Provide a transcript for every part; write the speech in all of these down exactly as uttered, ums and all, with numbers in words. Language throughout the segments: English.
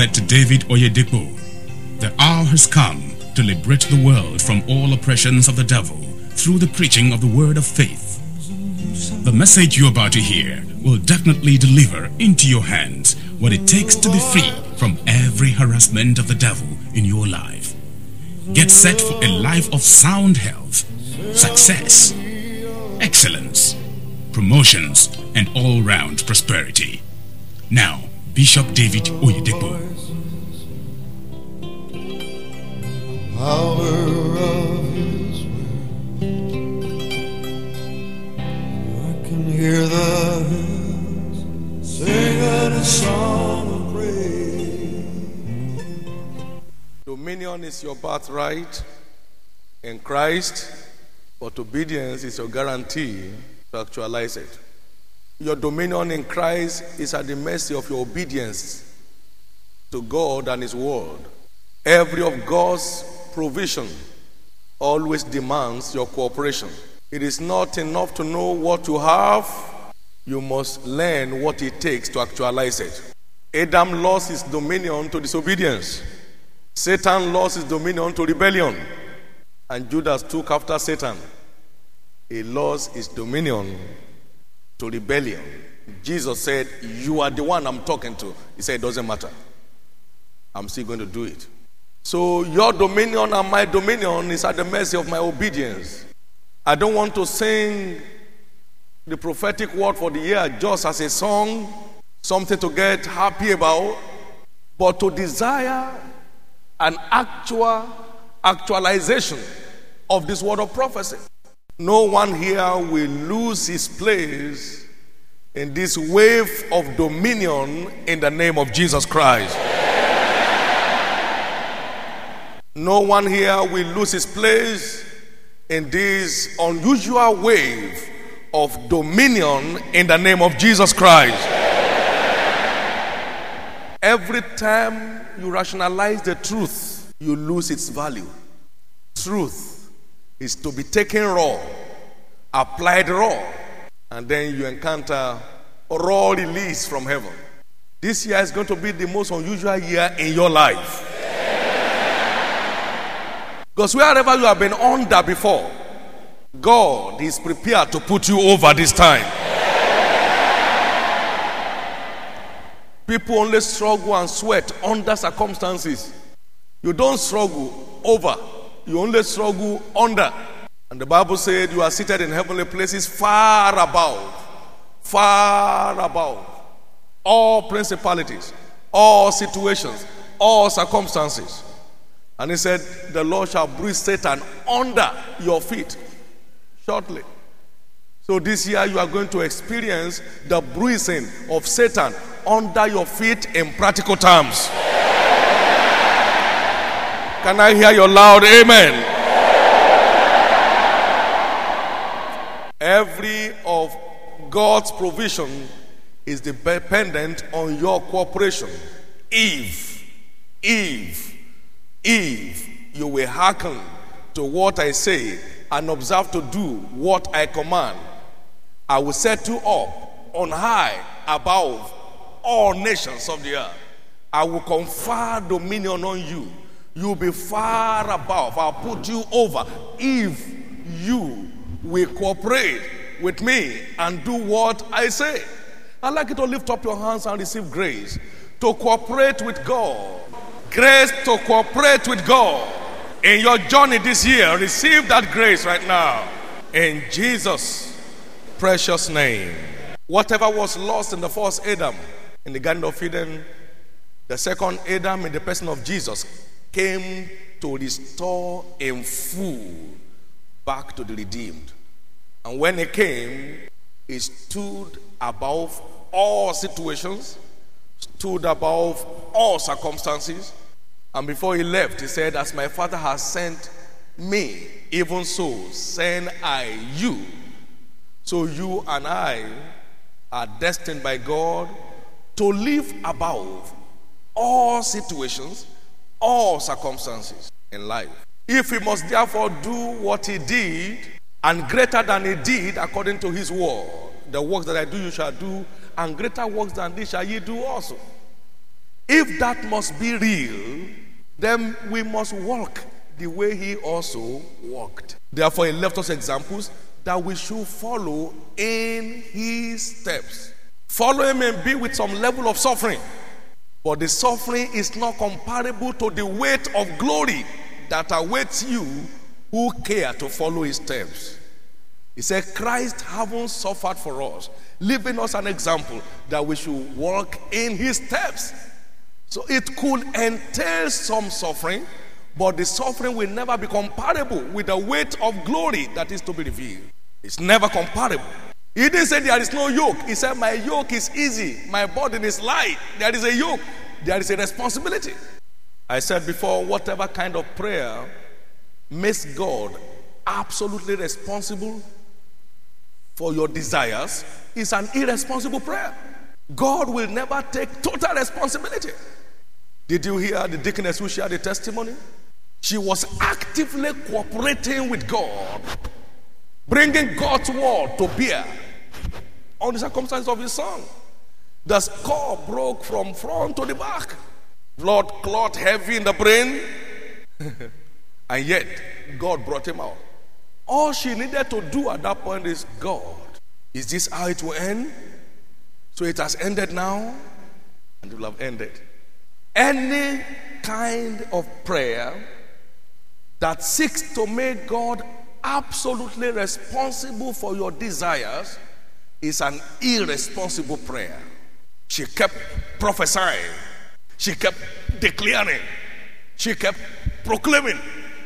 said to David Oyedepo, "The hour has come to liberate the world from all oppressions of the devil through the preaching of the word of faith." The message you're about to hear will definitely deliver into your hands what it takes to be free from every harassment of the devil in your life. Get set for a life of sound health, success, excellence, promotions, and all-round prosperity. Now, Bishop David Oyedepo. Power of His word, I can hear the hills singing a song of praise. Dominion is your birthright in Christ, but obedience is your guarantee to actualize it. Your dominion in Christ is at the mercy of your obedience to God and His word. Every of God's provision always demands your cooperation. It is not enough to know what you have. You must learn what it takes to actualize it. Adam lost his dominion to disobedience. Satan lost his dominion to rebellion. And Judas took after Satan. He lost his dominion to rebellion. Jesus said, "You are the one I'm talking to." He said, "It doesn't matter. I'm still going to do it." So your dominion and my dominion is at the mercy of my obedience. I don't want to sing the prophetic word for the year just as a song, something to get happy about, but to desire an actual actualization of this word of prophecy. No one here will lose his place in this wave of dominion in the name of Jesus Christ. No one here will lose his place in this unusual wave of dominion in the name of Jesus Christ. Every time you rationalize the truth, you lose its value. Truth is to be taken raw, applied raw, and then you encounter a raw release from heaven. This year is going to be the most unusual year in your life. Because wherever you have been under before, God is prepared to put you over this time. People only struggle and sweat under circumstances. You don't struggle over. You only struggle under. And the Bible said you are seated in heavenly places far above, far above all principalities, all situations, all circumstances. And he said, the Lord shall bruise Satan under your feet shortly. So this year you are going to experience the bruising of Satan under your feet in practical terms. Can I hear your loud amen? Every of God's provision is dependent on your cooperation. If, if, if you will hearken to what I say and observe to do what I command, I will set you up on high above all nations of the earth. I will confer dominion on you. You will be far above. I'll put you over if you will cooperate with me and do what I say. I'd like you to lift up your hands and receive grace to cooperate with God. Grace to cooperate with God. In your journey this year, receive that grace right now. In Jesus' precious name. Whatever was lost in the first Adam in the Garden of Eden, the second Adam in the person of Jesus came to restore in full back to the redeemed. And when he came, he stood above all situations, stood above all circumstances. And before he left, he said, as my Father has sent me, even so send I you. So you and I are destined by God to live above all situations, all circumstances in life. If we must therefore do what he did, and greater than he did according to his word, the works that I do you shall do, and greater works than these shall ye do also. If that must be real, then we must walk the way he also walked. Therefore, he left us examples that we should follow in his steps. Follow him and be with some level of suffering. But the suffering is not comparable to the weight of glory that awaits you who care to follow his steps. He said, Christ having suffered for us, leaving us an example that we should walk in his steps. So it could entail some suffering, but the suffering will never be comparable with the weight of glory that is to be revealed. It's never comparable. He didn't say there is no yoke. He said, my yoke is easy, my burden is light. There is a yoke, there is a responsibility. I said before, whatever kind of prayer makes God absolutely responsible for your desires is an irresponsible prayer. God will never take total responsibility. Did you hear the deaconess who shared the testimony? She was actively cooperating with God, bringing God's word to bear on the circumstances of his son. The skull broke from front to the back, blood clot heavy in the brain, and yet God brought him out. All she needed to do at that point is, God, is this how it will end? So it has ended now, and it will have ended. Any kind of prayer that seeks to make God absolutely responsible for your desires is an irresponsible prayer. She kept prophesying. She kept declaring. She kept proclaiming.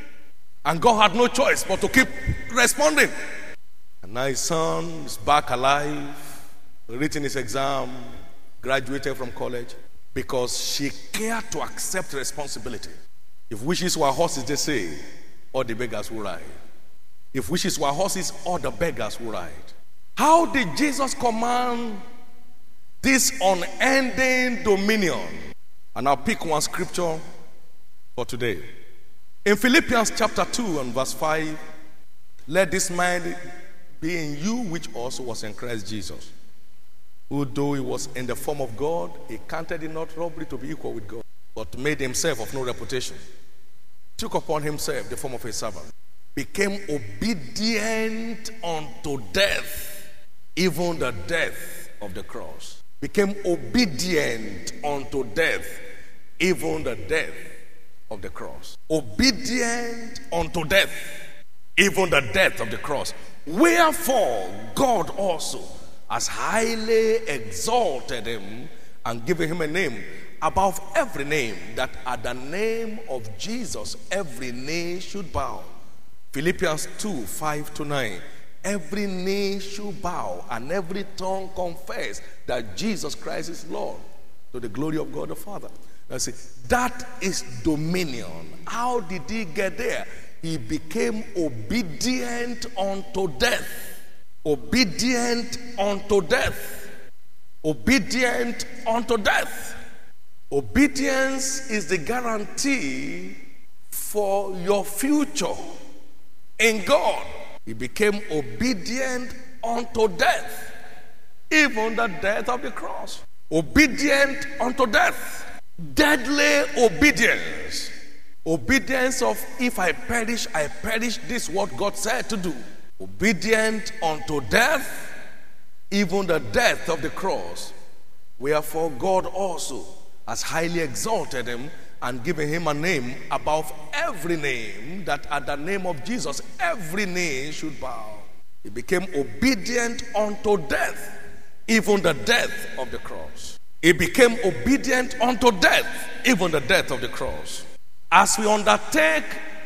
And God had no choice but to keep responding. And now his son is back alive, written his exam, graduated from college, because she cared to accept responsibility. If wishes were horses, they say, all the beggars will ride. If wishes were horses, all the beggars will ride. How did Jesus command this unending dominion? And I'll pick one scripture for today. In Philippians chapter two and verse five, let this mind be in you which also was in Christ Jesus, who though he was in the form of God, he counted it not robbery to be equal with God, but made himself of no reputation, took upon himself the form of a servant, became obedient unto death, even the death of the cross. Became obedient unto death, even the death of the cross. Obedient unto death, even the death of the cross. Wherefore God also has highly exalted him and given him a name above every name, that at the name of Jesus every knee should bow. Philippians two, five to nine. Every knee should bow and every tongue confess that Jesus Christ is Lord, to the glory of God the Father. Now see, that is dominion. How did he get there? He became obedient unto death. Obedient unto death. Obedient unto death. Obedience is the guarantee for your future in God. He became obedient unto death, even the death of the cross. Obedient unto death. Deadly obedience. Obedience of, if I perish, I perish. This is what God said to do. Obedient unto death, even the death of the cross. Wherefore God also has highly exalted him and given him a name above every name, that at the name of Jesus every knee should bow. He became obedient unto death, even the death of the cross. He became obedient unto death, even the death of the cross. As we undertake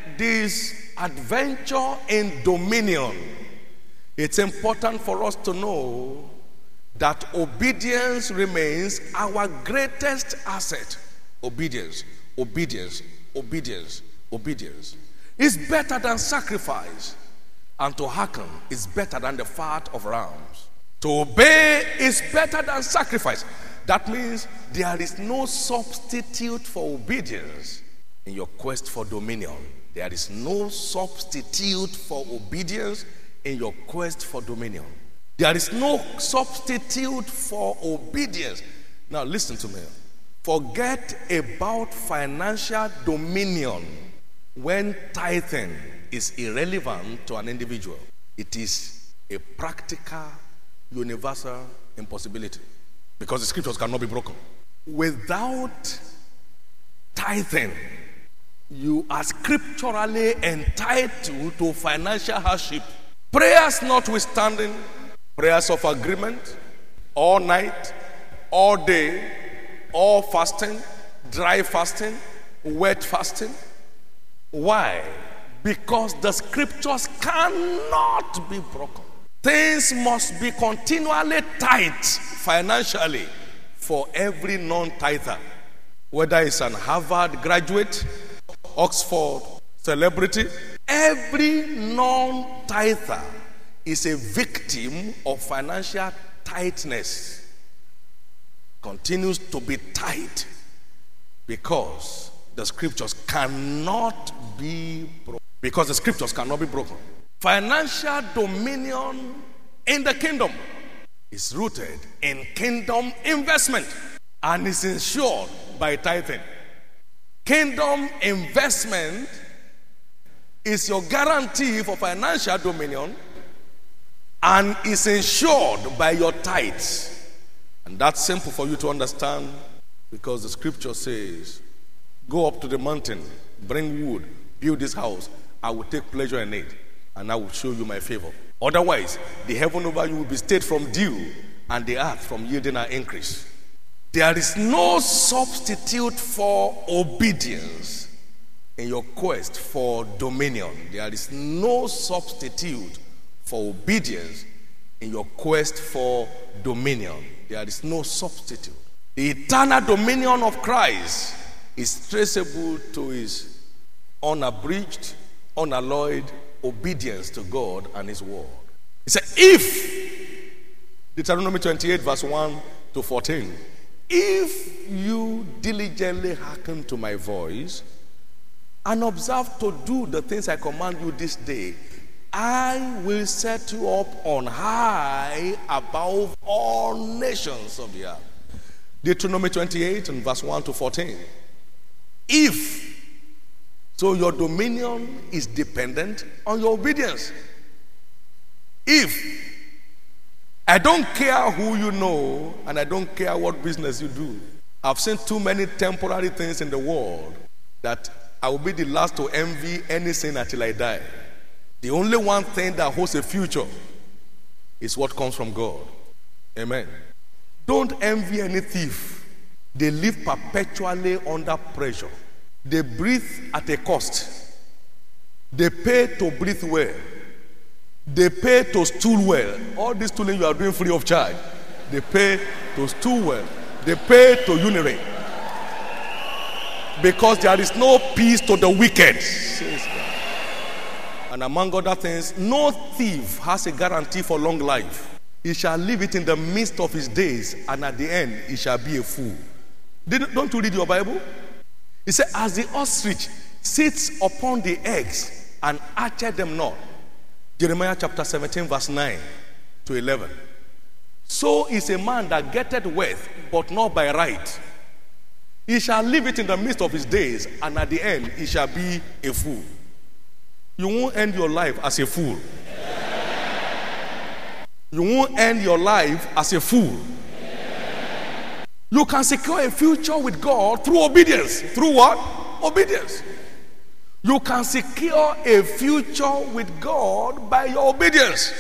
this adventure in dominion, it's important for us to know that obedience remains our greatest asset. Obedience, obedience, obedience, obedience. It's better than sacrifice, and to hearken is better than the fat of rams. To obey is better than sacrifice. That means there is no substitute for obedience in your quest for dominion. There is no substitute for obedience in your quest for dominion. There is no substitute for obedience. Now listen to me. Forget about financial dominion when tithing is irrelevant to an individual. It is a practical, universal impossibility because the scriptures cannot be broken. Without tithing, you are scripturally entitled to financial hardship. Prayers notwithstanding, prayers of agreement, all night, all day, all fasting, dry fasting, wet fasting. Why? Because the scriptures cannot be broken. Things must be continually tight financially for every non-tither. Whether it's an Harvard graduate, Oxford celebrity, every non-tither is a victim of financial tightness. Continues to be tight because the scriptures cannot be broken. Because the scriptures cannot be broken. Financial dominion in the kingdom is rooted in kingdom investment and is ensured by tithing. Kingdom investment is your guarantee for financial dominion and is ensured by your tithes. And that's simple for you to understand because the scripture says, go up to the mountain, bring wood, build this house. I will take pleasure in it and I will show you my favor. Otherwise, the heaven over you will be stayed from dew and the earth from yielding her increase. There is no substitute for obedience in your quest for dominion. There is no substitute for obedience in your quest for dominion. There is no substitute. The eternal dominion of Christ is traceable to his unabridged, unalloyed obedience to God and his word. He said, if, Deuteronomy twenty-eight verse one to fourteen, if you diligently hearken to my voice and observe to do the things I command you this day, I will set you up on high above all nations of the earth. Deuteronomy twenty-eight and verse one to fourteen. If, so your dominion is dependent on your obedience. If, I don't care who you know and I don't care what business you do. I've seen too many temporary things in the world that I will be the last to envy anything until I die. The only one thing that holds a future is what comes from God. Amen. Don't envy any thief. They live perpetually under pressure. They breathe at a cost. They pay to breathe well. They pay to stool well. All this stooling you are doing free of charge. They pay to stool well. They pay to urinate. Because there is no peace to the wicked. And among other things, no thief has a guarantee for long life. He shall live it in the midst of his days, and at the end, he shall be a fool. Didn't, don't you read your Bible? He said, as the ostrich sits upon the eggs and hatcheth them not. Jeremiah chapter seventeen, verse nine to eleven. So is a man that getteth wealth, but not by right. He shall live it in the midst of his days, and at the end, he shall be a fool. You won't end your life as a fool. You won't end your life as a fool. You can secure a future with God through obedience. Through what? Obedience. You can secure a future with God by your obedience.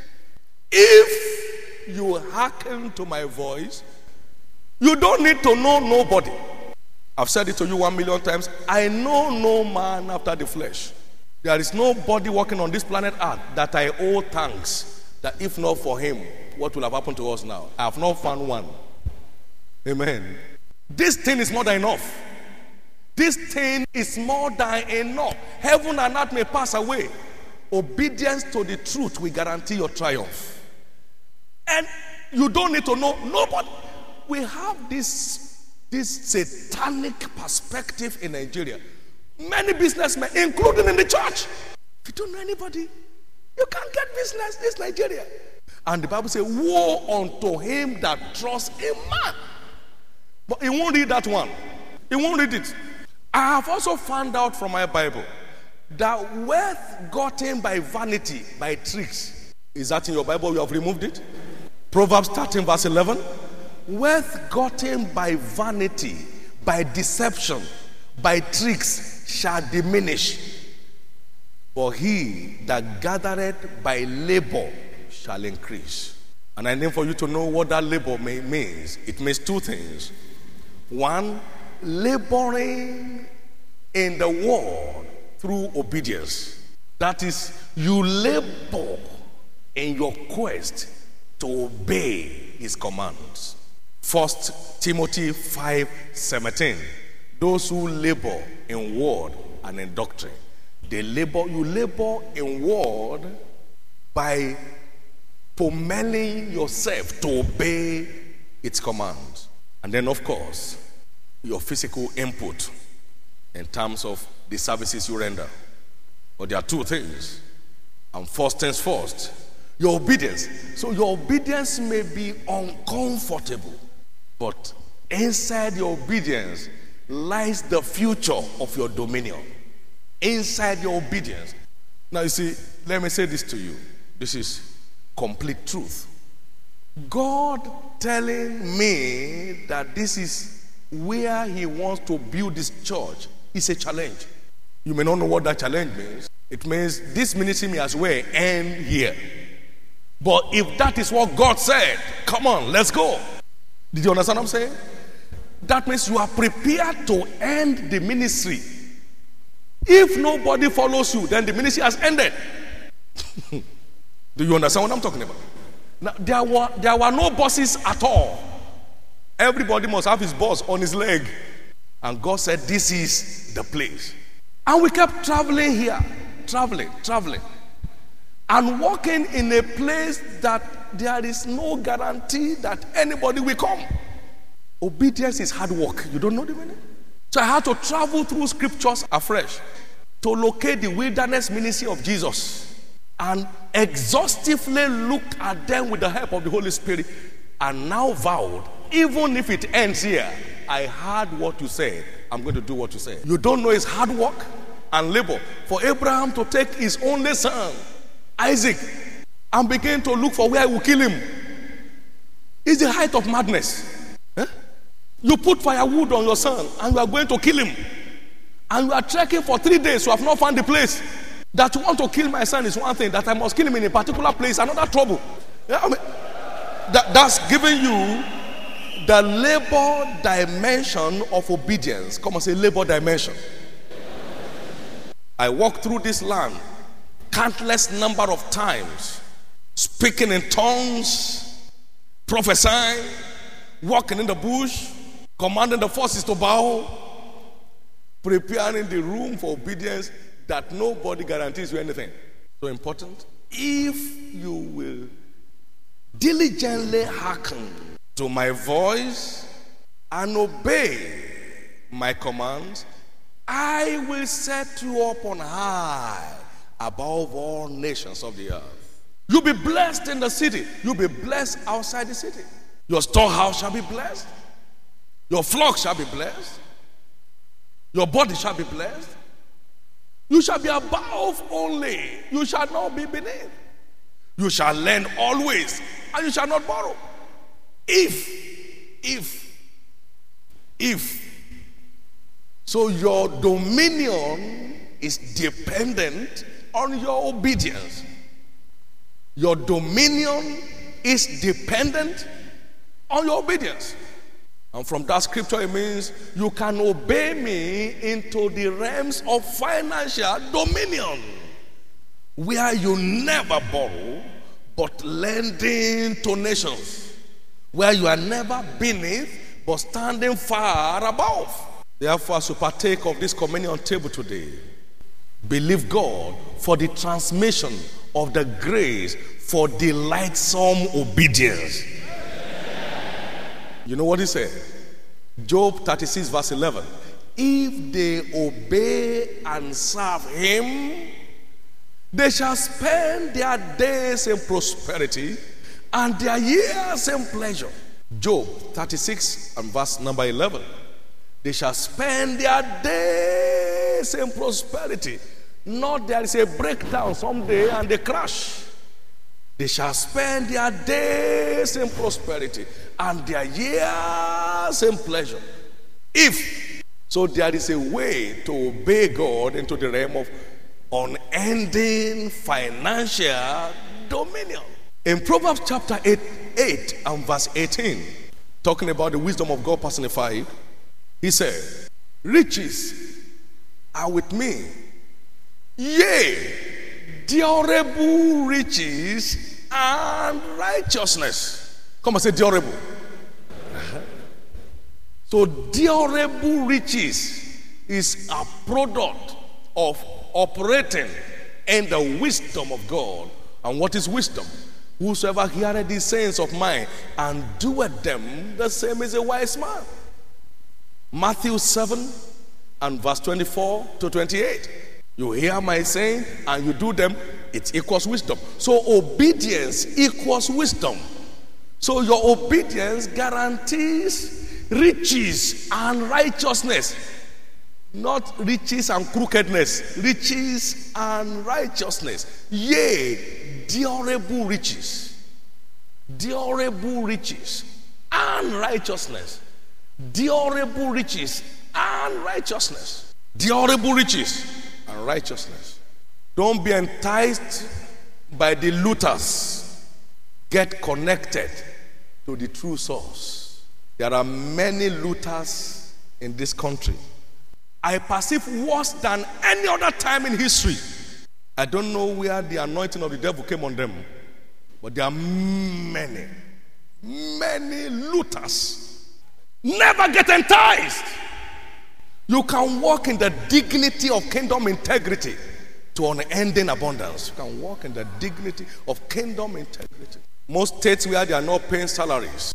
If you hearken to my voice, you don't need to know nobody. I've said it to you one million times. I know no man after the flesh. There is nobody walking on this planet Earth that I owe thanks. That if not for him, what will have happened to us now? I have not found one. Amen. This thing is more than enough. This thing is more than enough. Heaven and earth may pass away. Obedience to the truth will guarantee your triumph. And you don't need to know nobody. We have this, this satanic perspective in Nigeria. Many businessmen, including in the church. If you don't know anybody, you can't get business. This Nigeria. And the Bible says, woe unto him that trusts in man. But he won't read that one. He won't read it. I have also found out from my Bible that wealth gotten by vanity, by tricks. Is that in your Bible? You have removed it? Proverbs thirteen verse eleven. Wealth gotten by vanity, by deception, by tricks shall diminish. For he that gathereth by labor shall increase. And I need for you to know what that labor may, means. It means two things. One, laboring in the word through obedience. That is, you labor in your quest to obey his commands. First Timothy five seventeen. Those who labor in word and in doctrine. They labor, you labor in word by pommeling yourself to obey its commands. And then, of course, your physical input in terms of the services you render. But there are two things. And first things first, your obedience. So your obedience may be uncomfortable, but inside your obedience lies the future of your dominion. Inside your obedience. Now you see, let me say this to you. This is complete truth. God telling me that this is where he wants to build this church is a challenge. You may not know what that challenge means. It means this ministry may as well end here. But if that is what God said, come on, let's go. Did you understand what I'm saying? That means you are prepared to end the ministry. If nobody follows you, then the ministry has ended. Do you understand what I'm talking about? Now, there were, there were no bosses at all. Everybody must have his boss on his leg. And God said, this is the place. And we kept traveling here, traveling, traveling. And walking in a place that there is no guarantee that anybody will come. Obedience is hard work. You don't know the meaning? So I had to travel through scriptures afresh to locate the wilderness ministry of Jesus and exhaustively look at them with the help of the Holy Spirit, and now vowed, even if it ends here, I heard what you said. I'm going to do what you said. You don't know it's hard work and labor for Abraham to take his only son, Isaac, and begin to look for where he will kill him. It's the height of madness. Eh? You put firewood on your son and you are going to kill him. And you are trekking for three days, you have not found the place. That you want to kill my son is one thing. That I must kill him in a particular place, another trouble. Yeah, I mean, that, that's giving you the labor dimension of obedience. Come on, say labor dimension. I walked through this land countless number of times, speaking in tongues, prophesying, walking in the bush, commanding the forces to bow, preparing the room for obedience that nobody guarantees you anything. So important. If you will diligently hearken to my voice and obey my commands, I will set you up on high above all nations of the earth. You'll be blessed in the city. You'll be blessed outside the city. Your storehouse shall be blessed. Your flock shall be blessed. Your body shall be blessed. You shall be above only. You shall not be beneath. You shall lend always, and you shall not borrow. If, if, if. So your dominion is dependent on your obedience. Your dominion is dependent on your obedience. And from that scripture, it means you can obey me into the realms of financial dominion, where you never borrow, but lending to nations, where you are never beneath, but standing far above. Therefore, as you partake of this communion table today, believe God for the transmission of the grace for delightsome obedience. You know what he said? Job thirty-six verse eleven. If they obey and serve him, they shall spend their days in prosperity and their years in pleasure. Job thirty-six and verse number eleven. They shall spend their days in prosperity. Not there is a breakdown someday and they crash. They shall spend their days in prosperity and their years in pleasure. If so, there is a way to obey God into the realm of unending financial dominion. In Proverbs chapter eight, eight and verse eighteen, talking about the wisdom of God personified, he said, riches are with me, yea, durable riches and righteousness. Come and say durable. So durable riches is a product of operating in the wisdom of God. And what is wisdom? Whosoever heareth these sayings of mine and doeth them, the same is a wise man. Matthew seven and verse twenty-four to twenty-eight. You hear my saying and you do them, it equals wisdom. So obedience equals wisdom. So your obedience guarantees riches and righteousness. Not riches and crookedness. Riches and righteousness. Yea, durable riches. Durable riches and righteousness. Durable riches and righteousness. Durable riches and righteousness. Don't be enticed by the looters. Get connected to the true source. There are many looters in this country. I perceive worse than any other time in history. I don't know where the anointing of the devil came on them, but there are many, many looters. Never get enticed. You can walk in the dignity of kingdom integrity to unending abundance. You can walk in the dignity of kingdom integrity. Most states where they are not paying salaries,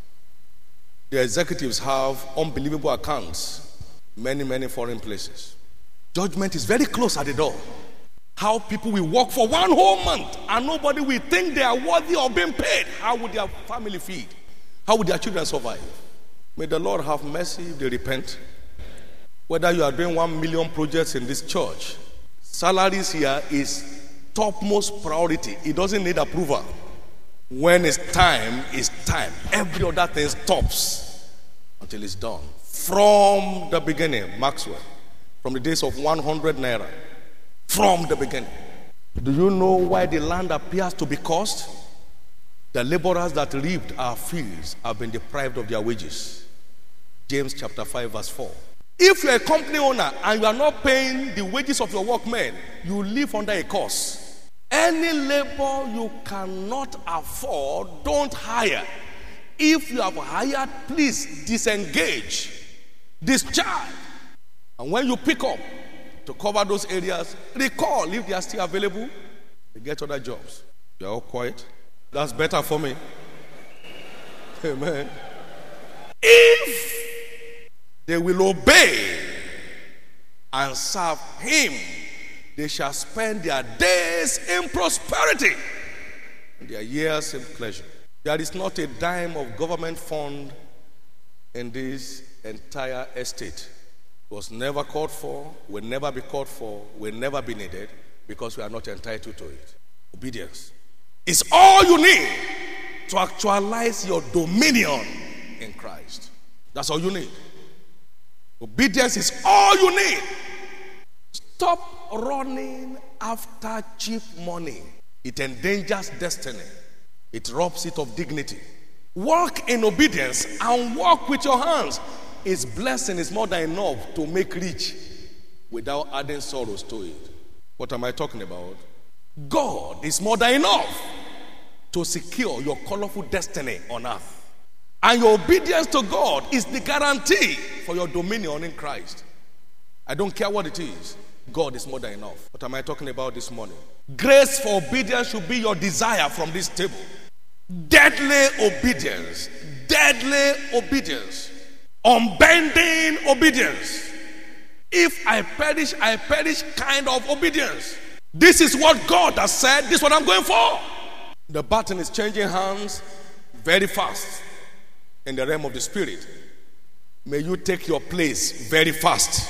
the executives have unbelievable accounts. Many, many foreign places. Judgment is very close at the door. How people will work for one whole month and nobody will think they are worthy of being paid. How would their family feed? How would their children survive? May the Lord have mercy if they repent. Whether you are doing one million projects in this church, salaries here is topmost priority. It doesn't need approval. When it's time, it's time. Every other thing stops until it's done. From the beginning, Maxwell, from the days of one hundred naira, from the beginning. Do you know why the land appears to be cursed? The laborers that reaped our fields have been deprived of their wages. James chapter five verse four. If you're a company owner and you are not paying the wages of your workmen, you live under a curse. Any labor you cannot afford, don't hire. If you have hired, please disengage. Discharge. And when you pick up to cover those areas, recall if they are still available, they get other jobs. You're all quiet. That's better for me. Amen. If they will obey and serve him, they shall spend their days in prosperity and their years in pleasure. There is not a dime of government fund in this entire estate. It was never called for, will never be called for, will never be needed, because we are not entitled to it. Obedience is all you need to actualize your dominion in Christ. That's all you need. Obedience is all you need. Stop running after cheap money. It endangers destiny. It robs it of dignity. Walk in obedience and walk with your hands. His blessing is more than enough to make rich without adding sorrows to it. What am I talking about? God is more than enough to secure your colorful destiny on earth. And your obedience to God is the guarantee for your dominion in Christ. I don't care what it is. God is more than enough. What am I talking about this morning? Grace for obedience should be your desire from this table. Deadly obedience. Deadly obedience. Unbending obedience. If I perish, I perish kind of obedience. This is what God has said. This is what I'm going for. The baton is changing hands very fast. in the realm of the spirit, may you take your place very fast.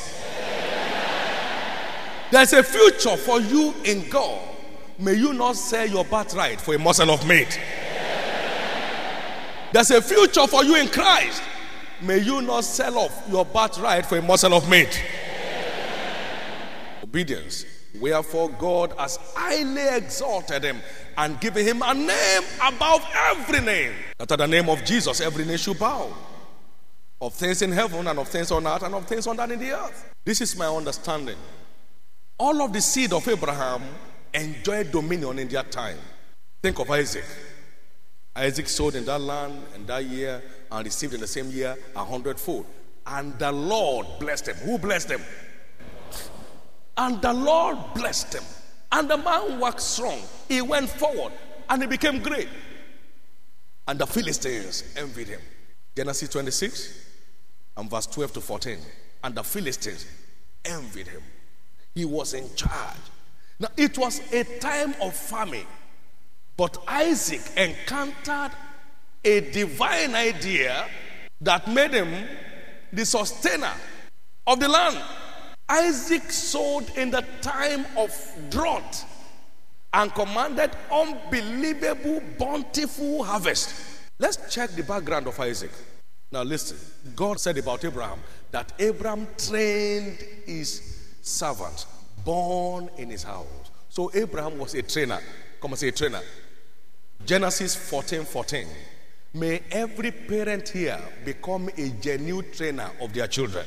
There's a future for you in God. May you not sell your birthright for a morsel of meat. There's a future for you in Christ. May you not sell off your birthright for a morsel of meat. Obedience. Wherefore God has highly exalted him and given him a name above every name, that at the name of Jesus every name should bow, of things in heaven and of things on earth and of things on earth in the earth. This is my understanding. All of the seed of Abraham enjoyed dominion in their time. Think of Isaac. Isaac sowed in that land in that year and received in the same year a hundredfold. And the Lord blessed him. Who blessed him? And the Lord blessed him. And the man worked strong. He went forward and he became great. And the Philistines envied him. Genesis twenty-six and verse twelve to fourteen. And the Philistines envied him. He was in charge. Now it was a time of famine. But Isaac encountered a divine idea that made him the sustainer of the land. Isaac sowed in the time of drought and commanded unbelievable, bountiful harvest. Let's check the background of Isaac. Now listen, God said about Abraham that Abraham trained his servants born in his house. So Abraham was a trainer. Come and say a trainer. Genesis fourteen fourteen. May every parent here become a genuine trainer of their children.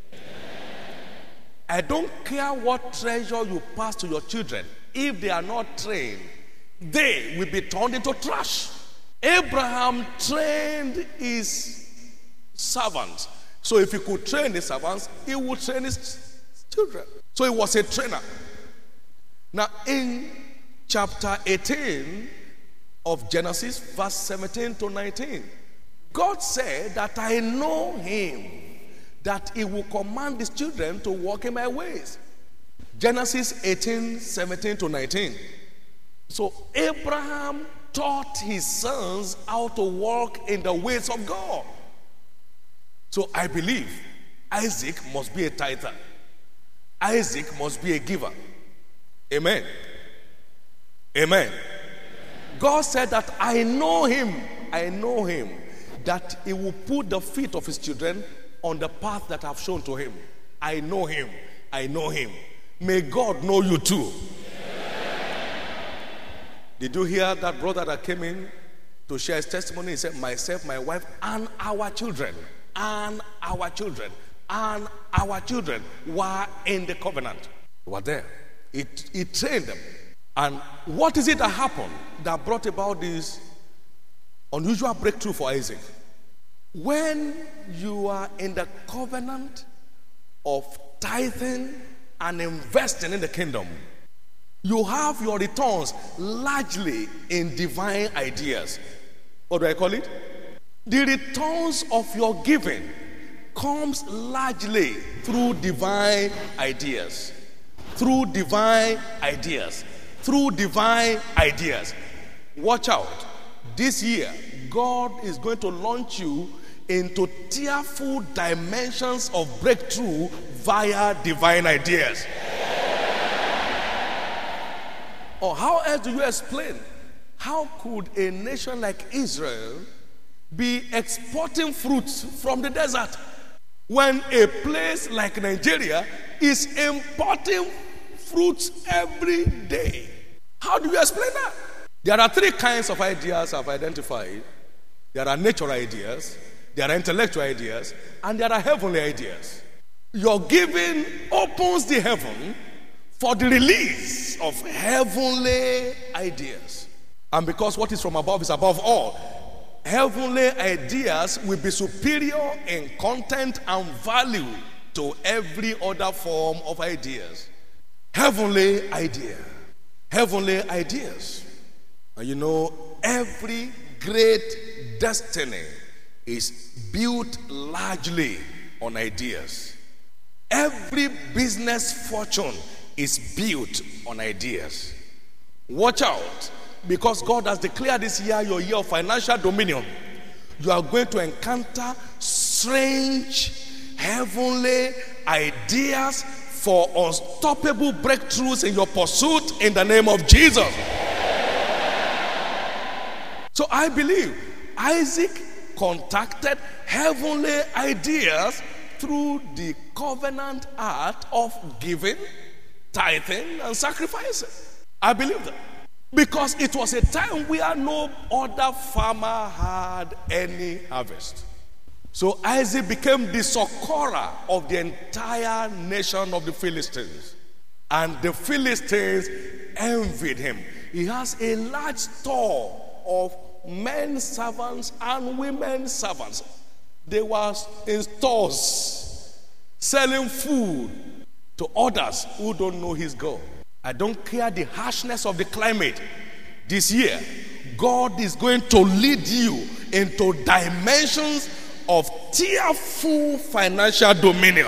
I don't care what treasure you pass to your children. If they are not trained, they will be turned into trash. Abraham trained his servants. So if he could train his servants, he would train his children. So he was a trainer. Now in chapter eighteen of Genesis, verse seventeen to nineteen, God said that I know him, that he will command his children to walk in my ways. Genesis eighteen, seventeen to nineteen. So Abraham taught his sons how to walk in the ways of God. So I believe Isaac must be a tither. Isaac must be a giver. Amen. Amen. God said that I know him, I know him, that he will put the feet of his children on the path that I've shown to him. I know him, I know him. May God know you too. Did you hear that brother that came in to share his testimony? He said, myself, my wife, and our children, and our children, and our children were in the covenant. They were there. It, it trained them. And what is it that happened that brought about this unusual breakthrough for Isaac? When you are in the covenant of tithing and investing in the kingdom, you have your returns largely in divine ideas. What do I call it? The returns of your giving comes largely through divine ideas. Through divine ideas. Through divine ideas. Watch out. This year, God is going to launch you into tearful dimensions of breakthrough via divine ideas. Or how else do you explain? How could a nation like Israel be exporting fruits from the desert when a place like Nigeria is importing fruits every day? How do you explain that? There are three kinds of ideas I've identified. There are natural ideas, there are intellectual ideas, and there are heavenly ideas. Your giving opens the heaven for the release of heavenly ideas. And because what is from above is above all, heavenly ideas will be superior in content and value to every other form of ideas. Heavenly idea. Heavenly ideas. And you know, every great destiny is built largely on ideas. Every business fortune is built on ideas. Watch out, because God has declared this year your year of financial dominion. you are going to encounter strange, heavenly ideas for unstoppable breakthroughs in your pursuit in the name of Jesus. So I believe Isaac contacted heavenly ideas through the covenant art of giving, tithing, and sacrificing. I believe that. Because it was a time where no other farmer had any harvest. So Isaac became the succorer of the entire nation of the Philistines. And the Philistines envied him. He has a large store of men servants and women servants. They were in stores selling food to others who don't know his God. I don't care the harshness of the climate. This year, God is going to lead you into dimensions of tearful financial dominion.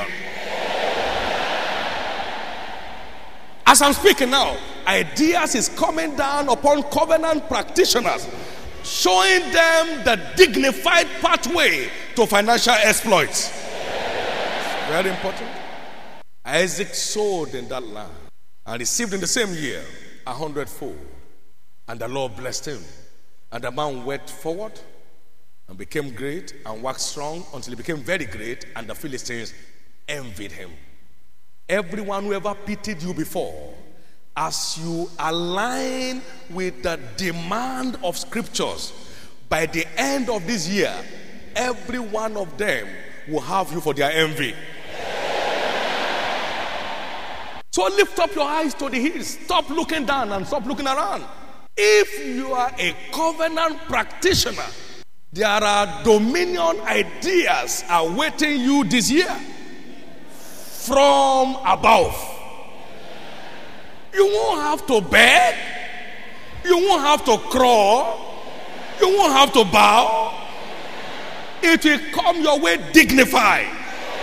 As I'm speaking now, ideas is coming down upon covenant practitioners, showing them the dignified pathway to financial exploits. Very important. Isaac sowed in that land and received in the same year a hundredfold. And the Lord blessed him. And the man went forward and became great and waxed strong until he became very great, and the Philistines envied him. Everyone who ever pitied you before, as you align with the demand of scriptures, by the end of this year, every one of them will have you for their envy. So lift up your eyes to the hills. Stop looking down and stop looking around. If you are a covenant practitioner, there are dominion ideas awaiting you this year from above. You won't have to beg. You won't have to crawl. You won't have to bow. It will come your way dignified.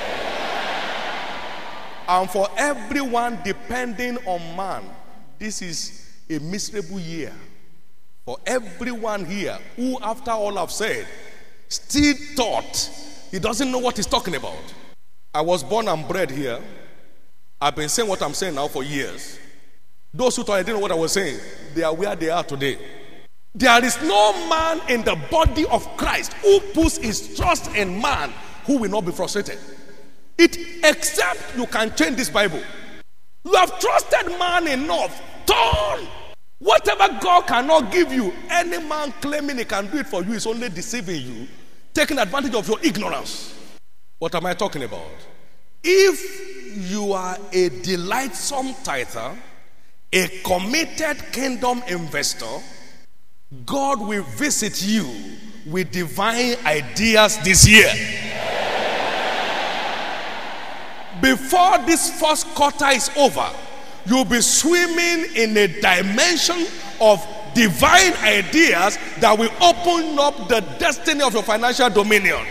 And for everyone depending on man, this is a miserable year. For everyone here who, after all I've said, still thought he doesn't know what he's talking about. I was born and bred here. I've been saying what I'm saying now for years. Those who thought I didn't know what I was saying, they are where they are today. There is no man in the body of Christ who puts his trust in man who will not be frustrated. It, except you can change this Bible. You have trusted man enough. Turn. Whatever God cannot give you, any man claiming he can do it for you is only deceiving you, taking advantage of your ignorance. What am I talking about? If you are a delightsome tither, a committed kingdom investor, God will visit you with divine ideas this year. Before this first quarter is over, you'll be swimming in a dimension of divine ideas that will open up the destiny of your financial dominion.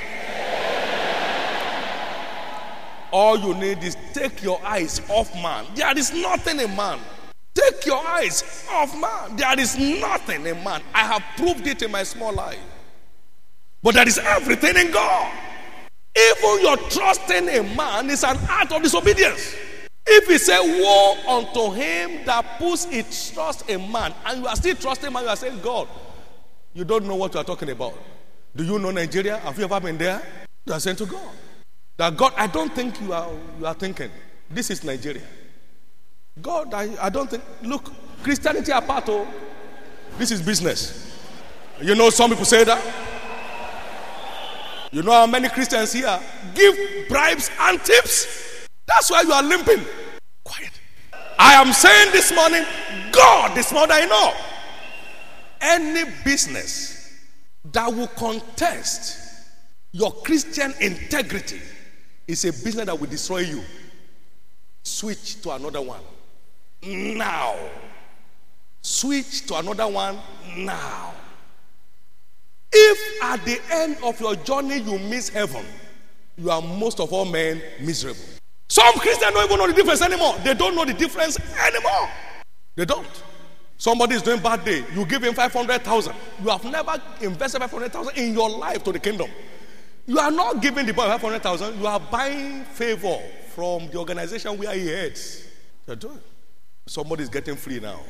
All you need is take your eyes off man. There is nothing in man. Take your eyes off man. There is nothing in man. I have proved it in my small life. But there is everything in God. Even your trusting in man is an act of disobedience. If he say, woe unto him that puts his trust in man, and you are still trusting man, you are saying, God, you don't know what you are talking about. Do you know Nigeria? Have you ever been there? You are saying to God, that God, I don't think you are, you are thinking, this is Nigeria. God, I, I don't think, look, Christianity apart, oh, this is business. You know, some people say that. You know how many Christians here give bribes and tips? That's why you are limping. Quiet. I am saying this morning, God is more than enough. Any business that will contest your Christian integrity is a business that will destroy you. Switch to another one now. Switch to another one now. If at the end of your journey you miss heaven, you are most of all men miserable. Some Christians don't even know the difference anymore. They don't know the difference anymore. They don't. Somebody is doing bad day. You give him five hundred thousand. You have never invested five hundred thousand in your life to the kingdom. You are not giving the boy five hundred thousand. You are buying favor from the organization where he heads. You're doing. Somebody is getting free now.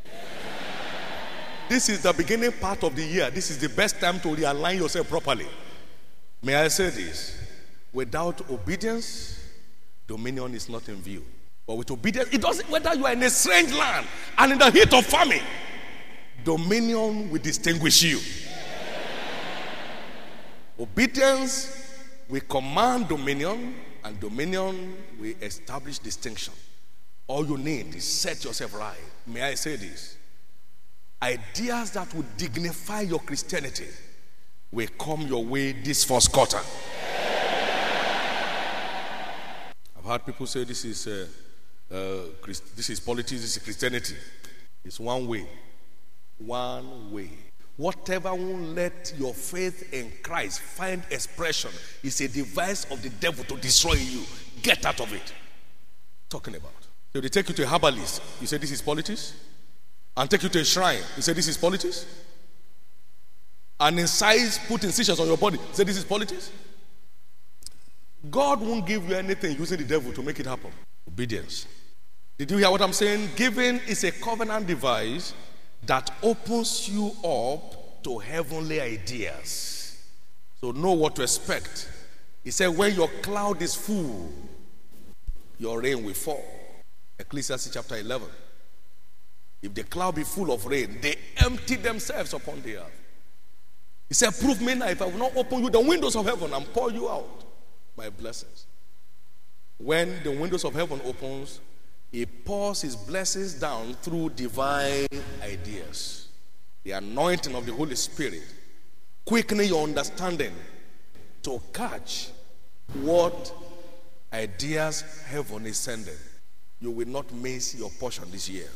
This is the beginning part of the year. This is the best time to realign yourself properly. May I say this? Without obedience, dominion is not in view. But with obedience, it doesn't whether you are in a strange land and in the heat of famine, dominion will distinguish you. Obedience will command dominion, and dominion will establish distinction. All you need is set yourself right. May I say this? Ideas that will dignify your Christianity will come your way this first quarter. I've heard people say this is uh, uh, Christ- this is politics, this is Christianity. It's one way. One way. Whatever won't let your faith in Christ find expression is a device of the devil to destroy you. Get out of it. Talking about. So they take you to a herbalist. You say this is politics. And take you to a shrine. You say this is politics. And incise, put incisions on your body. You say this is politics. God won't give you anything using the devil to make it happen. Obedience. Did you hear what I'm saying? Giving is a covenant device that opens you up to heavenly ideas. So know what to expect. He said, when your cloud is full, your rain will fall. Ecclesiastes chapter eleven. If the cloud be full of rain, they empty themselves upon the earth. He said, prove me now if I will not open you the windows of heaven and pour you out my blessings. When the windows of heaven opens, he pours his blessings down through divine ideas. The anointing of the Holy Spirit, quickening your understanding to catch what ideas heaven is sending. You will not miss your portion this year.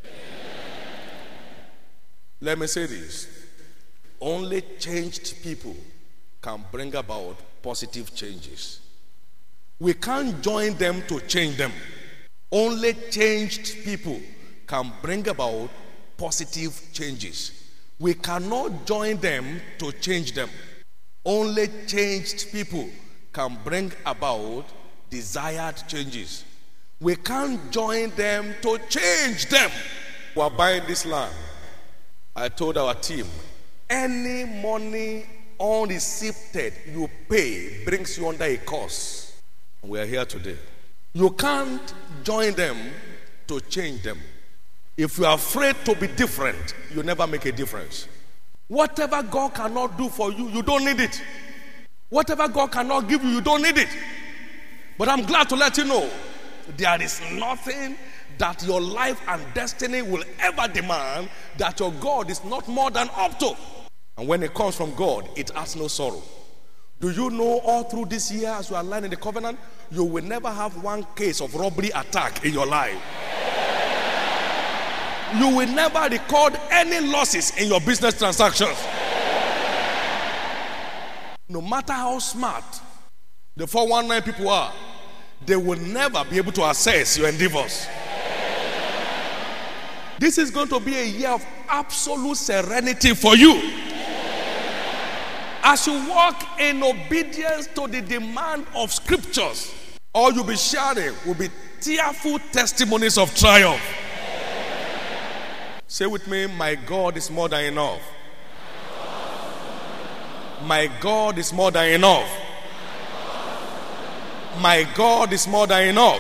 Let me say this. Only changed people can bring about positive changes. We can't join them to change them. Only changed people can bring about positive changes. We cannot join them to change them. Only changed people can bring about desired changes. We can't join them to change them. We are buying this land. I told our team, any money unreceived you pay brings you under a curse. We are here today. You can't join them to change them. If you are afraid to be different, you never make a difference. Whatever God cannot do for you, you don't need it. Whatever God cannot give you, you don't need it. But I'm glad to let you know, there is nothing that your life and destiny will ever demand that your God is not more than up to. And when it comes from God, it has no sorrow. Do you know all through this year as you are lying in the covenant, you will never have one case of robbery attack in your life. You will never record any losses in your business transactions. No matter how smart the four one nine people are, they will never be able to assess your endeavors. This is going to be a year of absolute serenity for you. As you walk in obedience to the demand of scriptures, all you'll be sharing will be tearful testimonies of triumph. Say with me, my God is more than enough. My God is more than enough. My God is more than enough.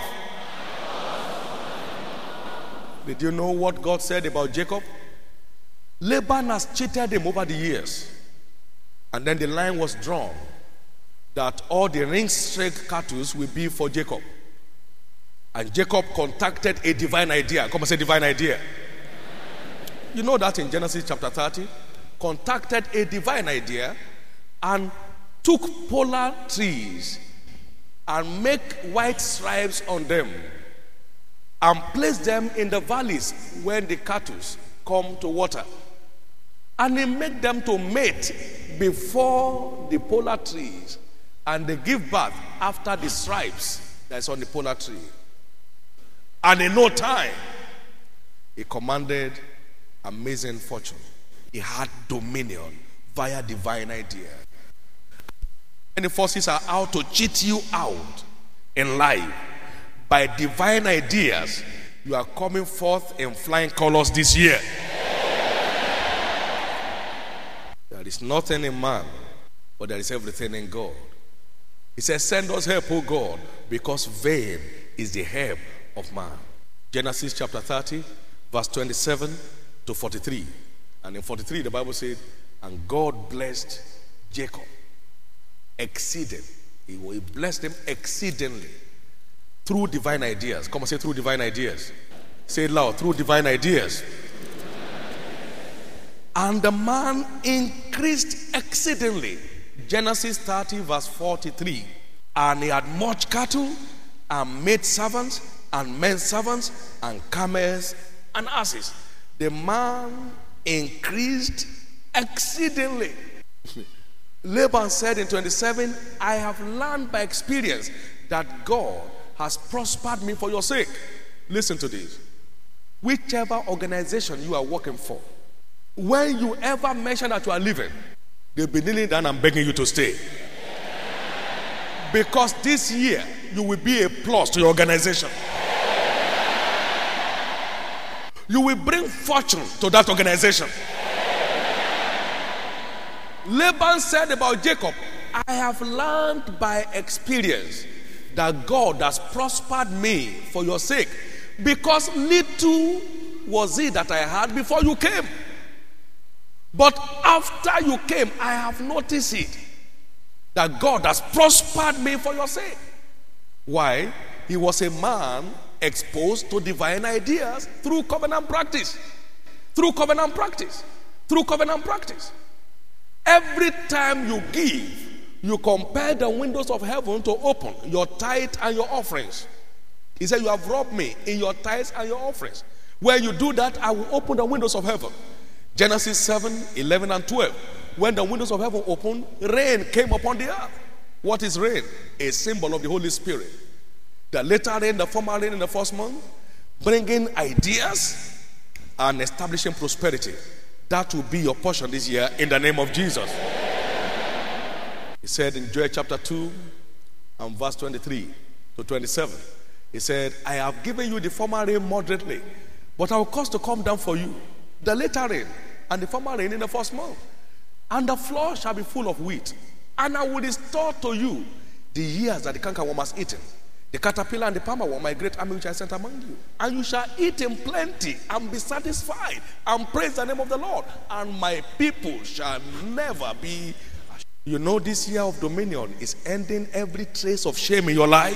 Did you know what God said about Jacob? Laban has cheated him over the years. And then the line was drawn that all the ring-straight cattle will be for Jacob. And Jacob contacted a divine idea. Come and say divine idea. You know that in Genesis chapter thirty. Contacted a divine idea and took polar trees and make white stripes on them and place them in the valleys when the cattle come to water. And he made them to mate before the polar trees, and they give birth after the stripes that's on the polar tree. And in no time, he commanded amazing fortune. He had dominion via divine idea. Many forces are out to cheat you out in life. By divine ideas, you are coming forth in flying colors this year. There is nothing in man, but there is everything in God. He says, send us help, O God, because vain is the help of man. Genesis chapter thirty, verse twenty-seven to forty-three. And in forty-three, the Bible said, and God blessed Jacob exceedingly. He blessed him exceedingly through divine ideas. Come on, say through divine ideas. Say it loud, through divine ideas. And the man increased exceedingly. Genesis thirty, verse forty-three. And he had much cattle, and maid servants, and men servants, and camels, and asses. The man increased exceedingly. Laban said in twenty-seven, I have learned by experience that God has prospered me for your sake. Listen to this. Whichever organization you are working for, when you ever mention that you are leaving, they'll be kneeling down and begging you to stay. Because this year, you will be a plus to your organization. You will bring fortune to that organization. Laban said about Jacob, I have learned by experience that God has prospered me for your sake, because little was it that I had before you came. But after you came, I have noticed it, that God has prospered me for your sake. Why? He was a man exposed to divine ideas through covenant practice. Through covenant practice. Through covenant practice. Every time you give, you compel the windows of heaven to open your tithe and your offerings. He said, you have robbed me in your tithes and your offerings. Where you do that, I will open the windows of heaven. Genesis seven, eleven and twelve. When the windows of heaven opened, rain came upon the earth. What is rain? A symbol of the Holy Spirit. The later rain, the former rain in the first month, bringing ideas and establishing prosperity. That will be your portion this year in the name of Jesus. He said in Joel chapter two and verse twenty-three to twenty-seven, he said, I have given you the former rain moderately, but I will cause to come down for you the later rain and the former rain in the first month. And the floor shall be full of wheat. And I will restore to you the years that the cankerworm has eaten, the caterpillar and the palmer worm, my great army which I sent among you. And you shall eat in plenty and be satisfied and praise the name of the Lord. And my people shall never be ashamed. You know, this year of dominion is ending every trace of shame in your life.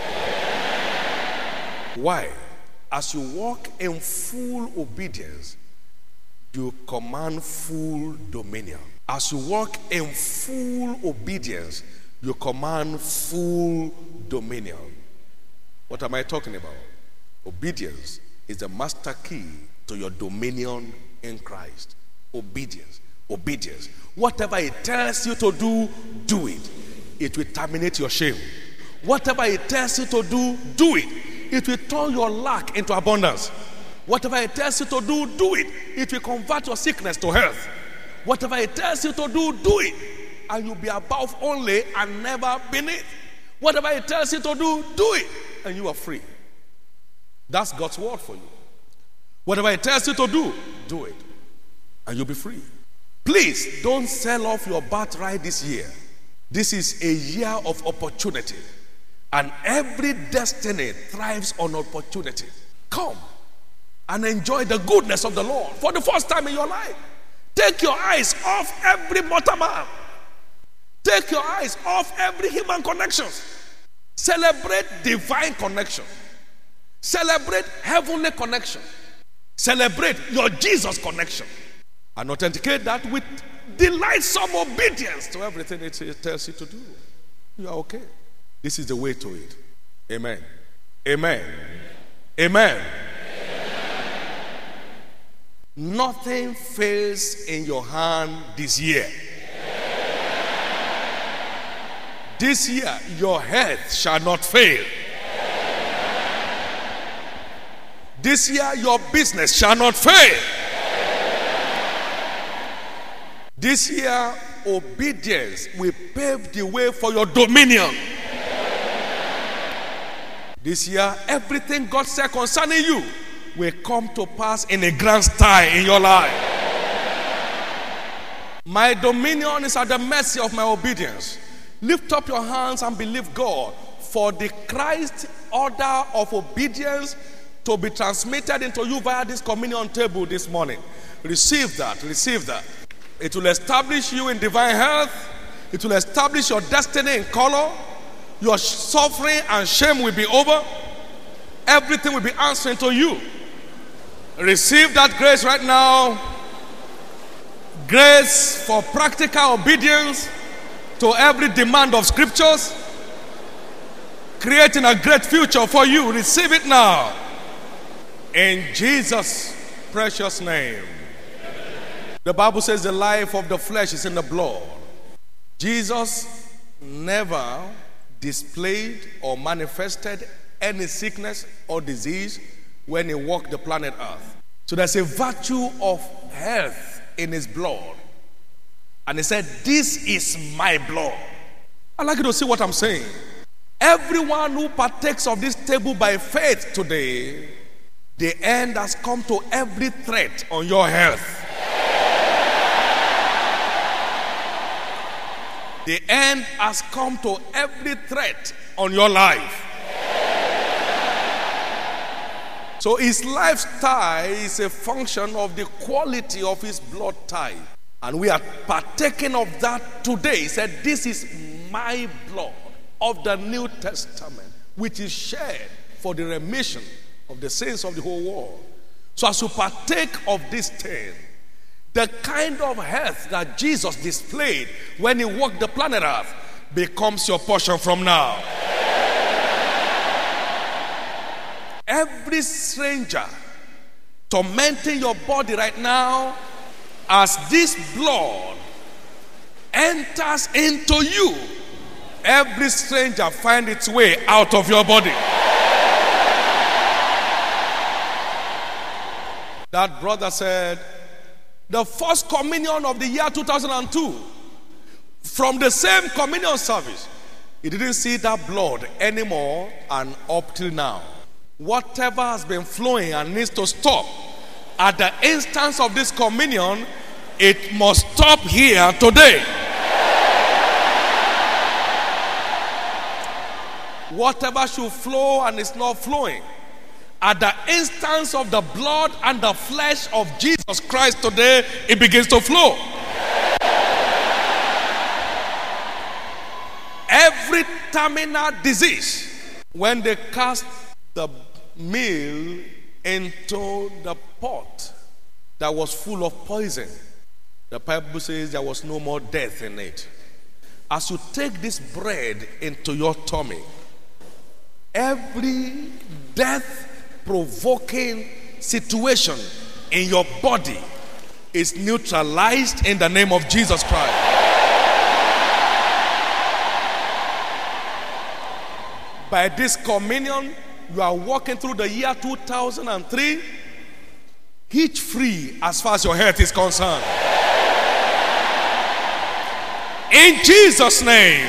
Why? As you walk in full obedience, you command full dominion. As you walk in full obedience, you command full dominion. What am I talking about? Obedience is the master key to your dominion in Christ. Obedience. Obedience. Whatever it tells you to do, do it. It will terminate your shame. Whatever it tells you to do, do it. It will turn your lack into abundance. Whatever it tells you to do, do it. It will convert your sickness to health. Whatever it tells you to do, do it. And you'll be above only and never beneath. Whatever it tells you to do, do it. And you are free. That's God's word for you. Whatever it tells you to do, do it. And you'll be free. Please don't sell off your birthright this year. This is a year of opportunity. And every destiny thrives on opportunity. Come and enjoy the goodness of the Lord for the first time in your life. Take your eyes off every mortal man. Take your eyes off every human connection. Celebrate divine connection. Celebrate heavenly connection. Celebrate your Jesus connection. And authenticate that with delightsome obedience to everything it tells you to do. You are okay. This is the way to it. Amen. Amen. Amen. Nothing fails in your hand this year. This year, your health shall not fail. This year, your business shall not fail. This year, obedience will pave the way for your dominion. This year, everything God said concerning you will come to pass in a grand style in your life. My dominion is at the mercy of my obedience. Lift up your hands and believe God for the Christ order of obedience to be transmitted into you via this communion table this morning. Receive that, receive that. It will establish you in divine health. It will establish your destiny in color. Your suffering and shame will be over. Everything will be answering to you. Receive that grace right now. Grace for practical obedience to every demand of scriptures, creating a great future for you. Receive it now. In Jesus' precious name. The Bible says the life of the flesh is in the blood. Jesus never displayed or manifested any sickness or disease when he walked the planet Earth. So there's a virtue of health in his blood. And he said, this is my blood. I'd like you to see what I'm saying. Everyone who partakes of this table by faith today, the end has come to every threat on your health. The end has come to every threat on your life. So his lifestyle is a function of the quality of his blood type. And we are partaking of that today. He said, this is my blood of the New Testament, which is shed for the remission of the sins of the whole world. So as you partake of this thing, the kind of health that Jesus displayed when he walked the planet Earth becomes your portion from now. Every stranger tormenting your body right now, as this blood enters into you, every stranger finds its way out of your body. That brother said, the first communion of the year two thousand two, from the same communion service, he didn't see that blood anymore, and up till now, whatever has been flowing and needs to stop, at the instance of this communion, it must stop here today. Whatever should flow and is not flowing, at the instance of the blood and the flesh of Jesus Christ today, it begins to flow. Every terminal disease, when they cast the meal into the pot that was full of poison, the Bible says there was no more death in it. As you take this bread into your tummy, every death-provoking situation in your body is neutralized in the name of Jesus Christ. By this communion, you are walking through the year two thousand three, hitch free as far as your health is concerned. In Jesus' name.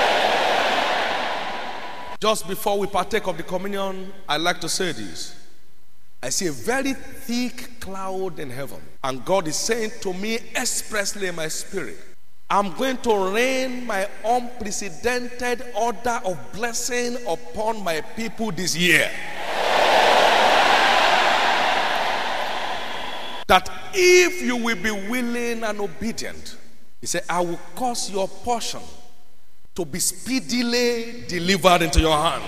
Just before we partake of the communion, I'd like to say this. I see a very thick cloud in heaven, and God is saying to me expressly in my spirit, I'm going to rain my unprecedented order of blessing upon my people this year. That if you will be willing and obedient, he said, I will cause your portion to be speedily delivered into your hand.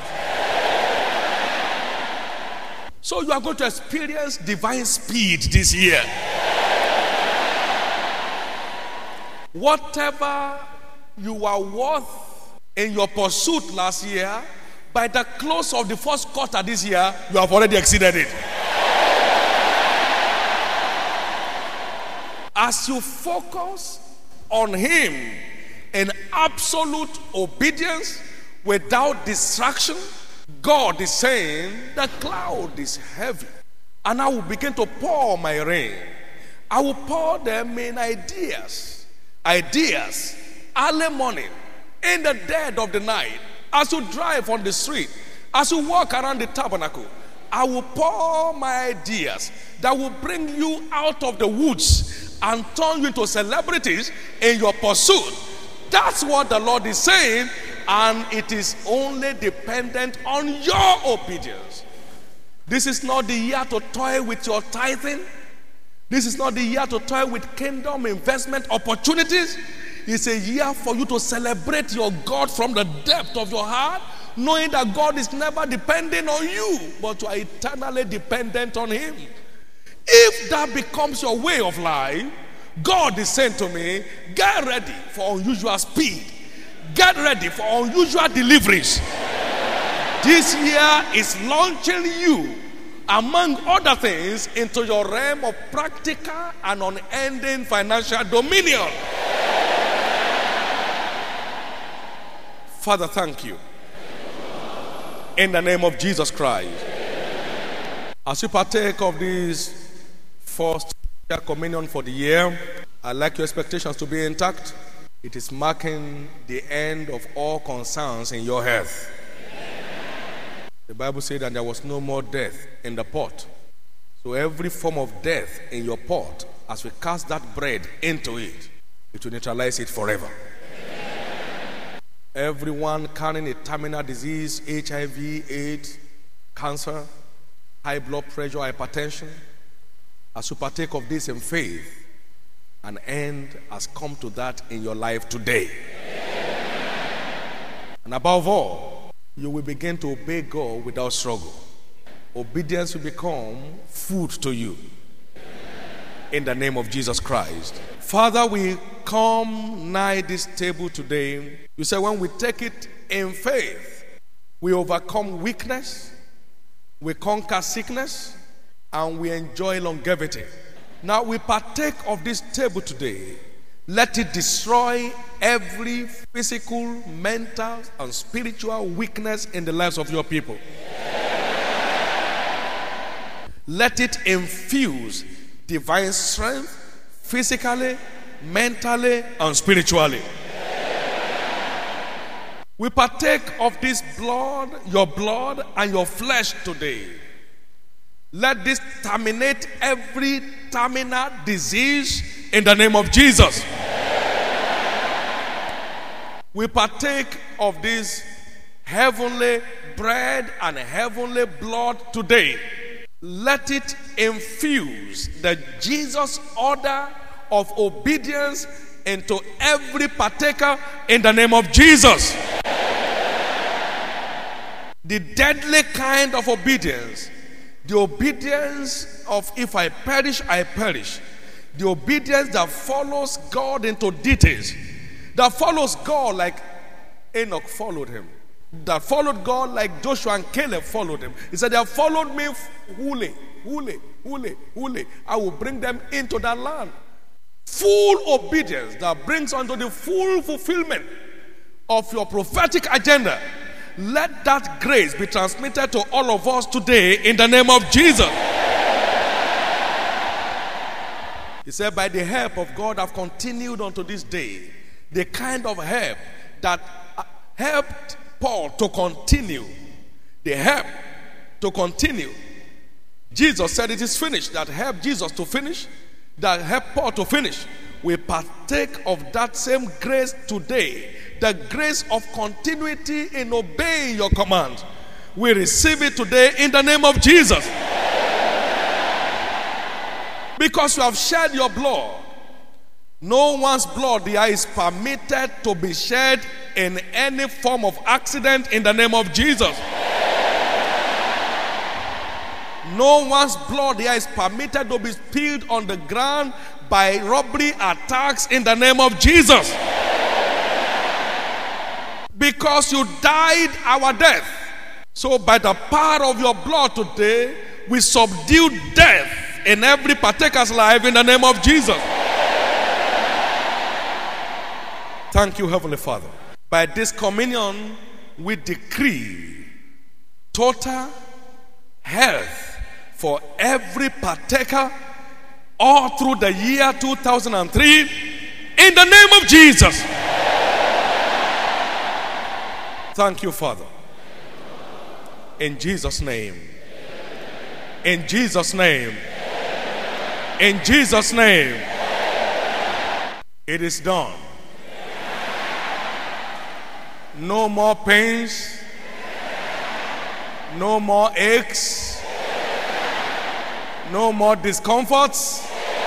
So you are going to experience divine speed this year. Whatever you are worth in your pursuit last year, by the close of the first quarter this year, you have already exceeded it. As you focus on him in absolute obedience without distraction, God is saying the cloud is heavy, and I will begin to pour my rain. I will pour them in ideas, ideas, early morning, in the dead of the night, as you drive on the street, as you walk around the tabernacle, I will pour my ideas that will bring you out of the woods and turn you into celebrities in your pursuit. That's what the Lord is saying, and it is only dependent on your obedience. This is not the year to toy with your tithing. This is not the year to toy with kingdom investment opportunities. It's a year for you to celebrate your God from the depth of your heart, knowing that God is never depending on you, but you are eternally dependent on Him. If that becomes your way of life, God is saying to me, get ready for unusual speed. Get ready for unusual deliveries. This year is launching you, among other things, into your realm of practical and unending financial dominion. Father, thank you. In the name of Jesus Christ. As you partake of this first communion for the year, I'd like your expectations to be intact. It is marking the end of all concerns in your health. The Bible said that there was no more death in the pot. So every form of death in your pot, as we cast that bread into it, it will neutralize it forever. Everyone carrying a terminal disease, H I V, AIDS, cancer, high blood pressure, hypertension, as you partake of this in faith, an end has come to that in your life today. And above all, you will begin to obey God without struggle. Obedience will become food to you. In the name of Jesus Christ. Father, we come nigh this table today. You say when we take it in faith, we overcome weakness, we conquer sickness, and we enjoy longevity. Now we partake of this table today. Let it destroy every physical, mental, and spiritual weakness in the lives of your people. Let it infuse divine strength physically, mentally, and spiritually. We partake of this blood, your blood, and your flesh today. Let this terminate every terminal disease in the name of Jesus. We partake of this heavenly bread and heavenly blood today. Let it infuse the Jesus order of obedience into every partaker in the name of Jesus. The deadly kind of obedience, the obedience of if I perish, I perish. The obedience that follows God into details, that follows God like Enoch followed him, that followed God like Joshua and Caleb followed him. He said, they have followed me wholly, wholly, wholly, wholly. I will bring them into that land. Full obedience that brings unto the full fulfillment of your prophetic agenda. Let that grace be transmitted to all of us today in the name of Jesus. He said, by the help of God, I've continued unto this day. The kind of help that helped Paul to continue. The help to continue. Jesus said it is finished. That helped Jesus to finish. That helped Paul to finish. We partake of that same grace today. The grace of continuity in obeying your command. We receive it today in the name of Jesus. Because you have shed your blood. No one's blood there is permitted to be shed in any form of accident in the name of Jesus. No one's blood there is permitted to be spilled on the ground by robbery attacks in the name of Jesus. Because you died our death. So by the power of your blood today, we subdue death in every partaker's life in the name of Jesus. Thank you, Heavenly Father. By this communion, we decree total health for every partaker all through the year two thousand three In the name of Jesus. Thank you, Father. In Jesus' name. In Jesus' name. In Jesus' name. It is done. No more pains. No more aches. No more discomforts.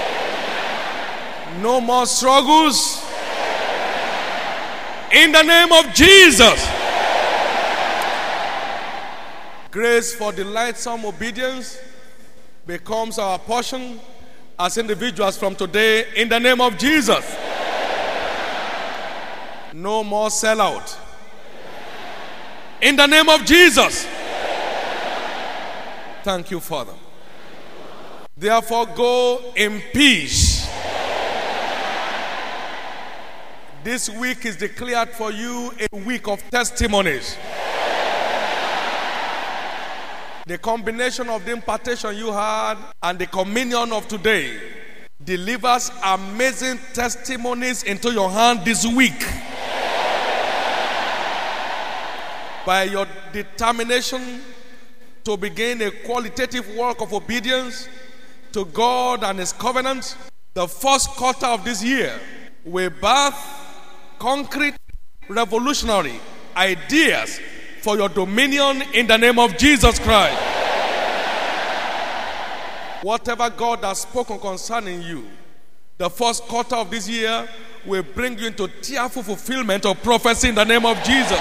No more struggles. In the name of Jesus. Grace for delightsome obedience becomes our portion as individuals from today in the name of Jesus. No more sellout. In the name of Jesus. Thank you, Father. Therefore, go in peace. This week is declared for you a week of testimonies. The combination of the impartation you had and the communion of today delivers amazing testimonies into your hand this week. By your determination to begin a qualitative work of obedience to God and His covenant, the first quarter of this year will birth concrete, revolutionary ideas for your dominion in the name of Jesus Christ. Whatever God has spoken concerning you, the first quarter of this year will bring you into tearful fulfillment of prophecy in the name of Jesus.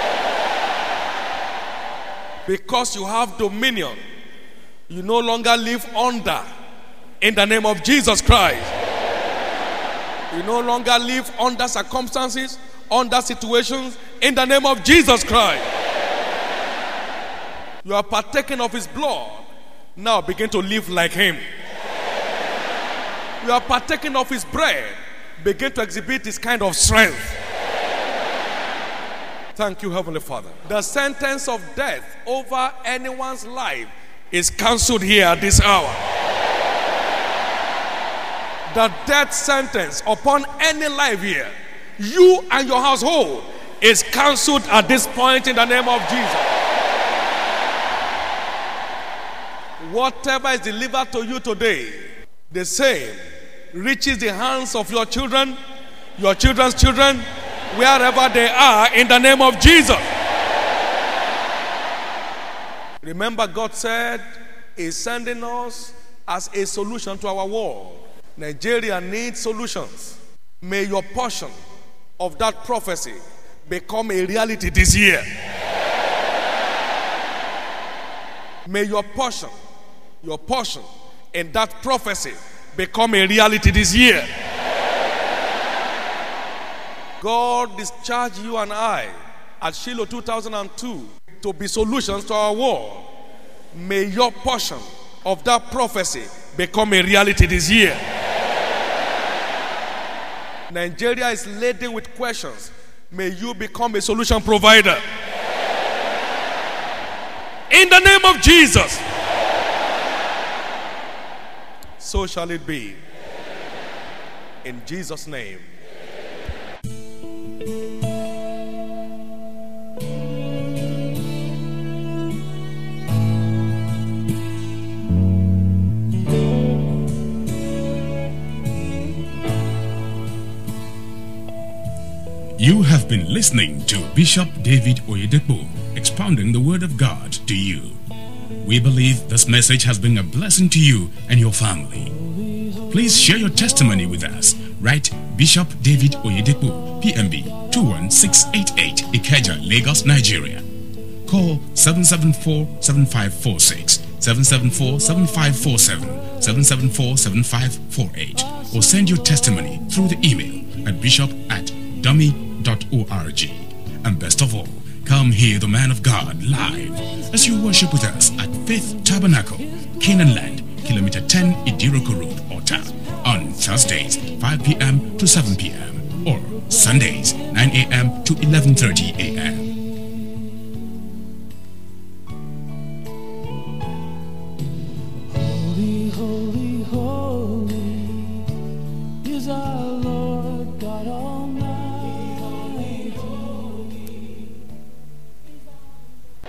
Because you have dominion, you no longer live under in the name of Jesus Christ. You no longer live under circumstances, under situations in the name of Jesus Christ. You are partaking of His blood. Now begin to live like Him. You are partaking of His bread. Begin to exhibit this kind of strength. Thank you, Heavenly Father. The sentence of death over anyone's life is cancelled here at this hour. The death sentence upon any life here, you and your household, is cancelled at this point in the name of Jesus. Whatever is delivered to you today, the same reaches the hands of your children, your children's children, wherever they are in the name of Jesus. Remember, God said He's sending us as a solution to our world. Nigeria needs solutions. May your portion of that prophecy become a reality this year. May your portion, your portion in that prophecy become a reality this year. God discharged you and I at Shiloh two thousand two to be solutions to our world. May your portion of that prophecy become a reality this year. Nigeria is laden with questions. May you become a solution provider. In the name of Jesus. So shall it be. In Jesus' name. You have been listening to Bishop David Oyedepo expounding the Word of God to you. We believe this message has been a blessing to you and your family. Please share your testimony with us. Write Bishop David Oyedepo, P M B two one six eight eight, Ikeja, Lagos, Nigeria. Call seven seven four, seven five four six, seven seven four, seven five four seven, seven seven four, seven five four eight, or send your testimony through the email at bishop at dummy dot org. And best of all, come hear the man of God live as you worship with us at Faith Tabernacle, Canaan Land, Kilometer ten, Idiroko Road, Ota, on Thursdays, five p.m. to seven p.m. or Sundays, nine a.m. to eleven thirty a.m. Holy, holy, holy is our Lord God. God Almighty.